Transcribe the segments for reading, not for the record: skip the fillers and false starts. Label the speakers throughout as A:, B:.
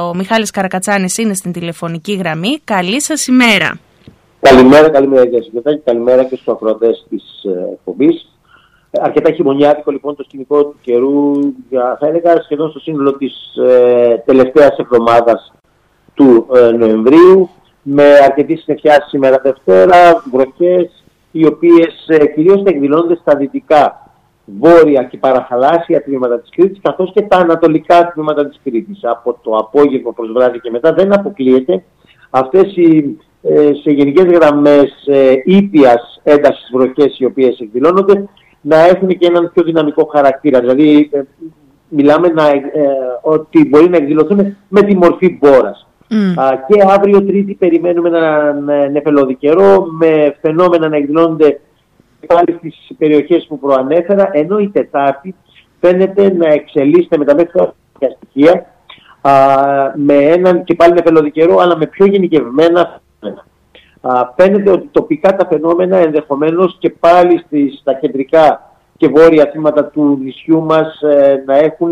A: Ο Μιχάλης Καρακατσάνης είναι στην τηλεφωνική γραμμή. Καλή σας ημέρα.
B: Καλημέρα κύριε Συγκεκριμένη, καλημέρα και στους ακροατές της εκπομπής. Αρκετά χειμωνιάτικο λοιπόν το σκηνικό του καιρού, θα έλεγα σχεδόν στο σύνολο της τελευταίας εβδομάδας του Νοεμβρίου, με αρκετή συννεφιά σήμερα Δευτέρα, βροχές, οι οποίες κυρίως εκδηλώνονται στα δυτικά, βόρεια και παραθαλάσσια τμήματα της Κρήτης, καθώς και τα ανατολικά τμήματα της Κρήτης. Από το απόγευμα προς βράδυ και μετά δεν αποκλείεται αυτές σε γενικές γραμμές ήπιας έντασης βροχές οι οποίες εκδηλώνονται να έχουν και έναν πιο δυναμικό χαρακτήρα. Δηλαδή μιλάμε ότι μπορεί να εκδηλωθούν με τη μορφή μπόρας. Και αύριο Τρίτη περιμένουμε έναν νεφελώδη καιρό με φαινόμενα να εκδηλώνονται πάλι στις περιοχές που προανέφερα, ενώ η Τετάρτη φαίνεται να εξελίσσεται με τα μέχρι στοιχεία με έναν και πάλι νεφελώδη καιρό, αλλά με πιο γενικευμένα φαινόμενα. Φαίνεται ότι τοπικά τα φαινόμενα ενδεχομένως και πάλι στα κεντρικά και βόρεια τμήματα του νησιού μας να έχουν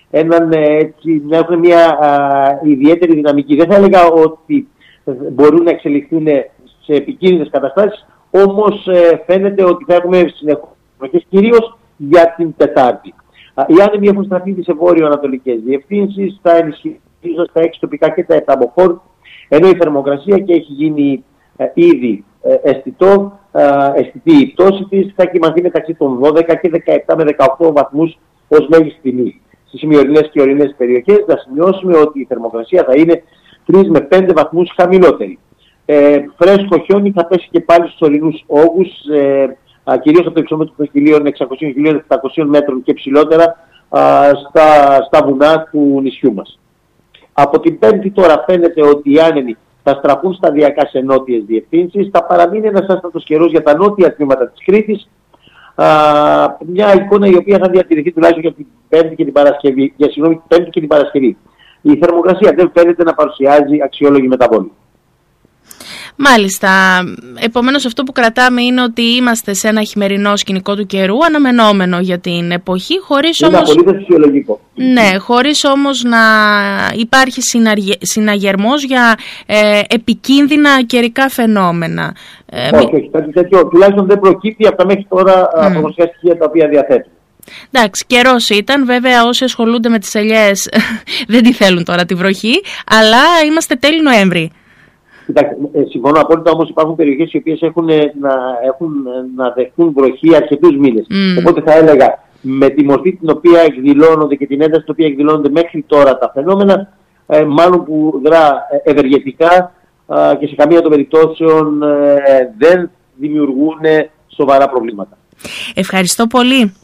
B: μια ιδιαίτερη δυναμική. Δεν θα έλεγα ότι μπορούν να εξελιχθούν σε επικίνδυνες καταστάσεις, όμως φαίνεται ότι θα έχουμε συνεχώς κυρίως για την Τετάρτη. Οι άνεμοι έχουν στραφεί σε βόρειο-ανατολικές διευθύνσεις, θα ενισχύσουν στα 6 τοπικά και τα 7 μποφόρ, ενώ η θερμοκρασία και έχει γίνει ήδη αισθητή η πτώση της, θα κοιμαθεί μεταξύ των 12 και 17 με 18 βαθμούς ως μέγιστη τιμή. Στις σημειωρινές και ορεινές περιοχές θα σημειώσουμε ότι η θερμοκρασία θα είναι 3 με 5 βαθμούς χαμηλότερη. Φρέσκο χιόνι θα πέσει και πάλι στους ορεινούς όγκους, κυρίως από το υψόμετρο των 1.600-1.700 μέτρων και ψηλότερα στα βουνά του νησιού μας. Από την Πέμπτη τώρα φαίνεται ότι οι άνεμοι θα στραφούν σταδιακά σε νότιες διευθύνσεις, θα παραμείνει ένας άστατος καιρός για τα νότια τμήματα της Κρήτης, μια εικόνα η οποία θα διατηρηθεί τουλάχιστον για την Πέμπτη και την Παρασκευή. Η θερμοκρασία δεν φαίνεται να παρουσιάζει αξιόλογη μεταβολή.
A: Μάλιστα. Επομένως αυτό που κρατάμε είναι ότι είμαστε σε ένα χειμερινό σκηνικό του καιρού, αναμενόμενο για την εποχή, χωρίς
B: είναι
A: όμως...
B: απολύτως φυσιολογικό.
A: Ναι, χωρίς όμως να υπάρχει συναγερμός για επικίνδυνα καιρικά φαινόμενα.
B: Όχι, κάτι τέτοιο τουλάχιστον δεν προκύπτει από τα μέχρι τώρα προγνωστικά στοιχεία τα οποία διαθέτουν.
A: Εντάξει, καιρός ήταν, βέβαια όσοι ασχολούνται με τις ελιές δεν τη θέλουν τώρα τη βροχή, αλλά είμαστε τέλη Νοέμβρη.
B: Κοιτάξτε, συμφωνώ απόλυτα, όμως υπάρχουν περιοχές οι οποίες έχουν να δεχτούν βροχή αρκετούς μήνες. Οπότε θα έλεγα με τη μορφή την οποία εκδηλώνονται και την ένταση την οποία εκδηλώνονται μέχρι τώρα τα φαινόμενα, μάλλον που δρά ευεργετικά και σε καμία των περιπτώσεων δεν δημιουργούν σοβαρά προβλήματα.
A: Ευχαριστώ πολύ.